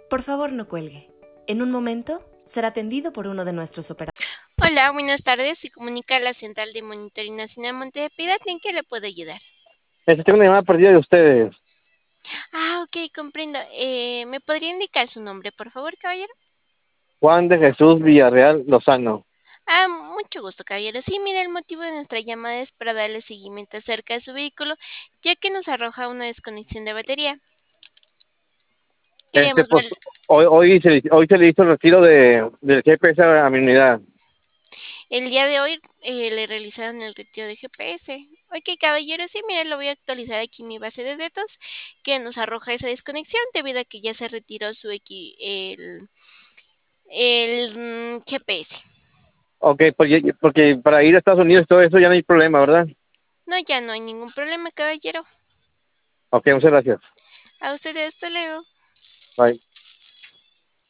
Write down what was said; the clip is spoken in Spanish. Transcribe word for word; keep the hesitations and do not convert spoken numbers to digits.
Por favor, no cuelgue. En un momento será atendido por uno de nuestros operadores. Hola, buenas tardes. Se comunica a la Central de Monitoring Nacional Monte de Piedad. ¿En qué le puedo ayudar? Este, tengo una llamada perdida de ustedes. Ah, ok, comprendo. Eh, ¿me podría indicar su nombre, por favor, caballero? Juan de Jesús Villarreal Lozano. Ah, mucho gusto, caballero. Sí, mira, el motivo de nuestra llamada es para darle seguimiento acerca de su vehículo, ya que nos arroja una desconexión de batería. Este, Queríamos pues, ver. hoy, hoy, se, hoy se le hizo el retiro de, del G P S a mi unidad. El día de hoy eh, le realizaron el retiro de G P S. Ok, caballero, sí, mire, lo voy a actualizar aquí en mi base de datos que nos arroja esa desconexión debido a que ya se retiró su equi el, el mm, G P S. Ok, porque, porque para ir a Estados Unidos y todo eso ya no hay problema, ¿verdad? No, ya no hay ningún problema, caballero. Ok, muchas gracias. A ustedes, hasta luego. Bye.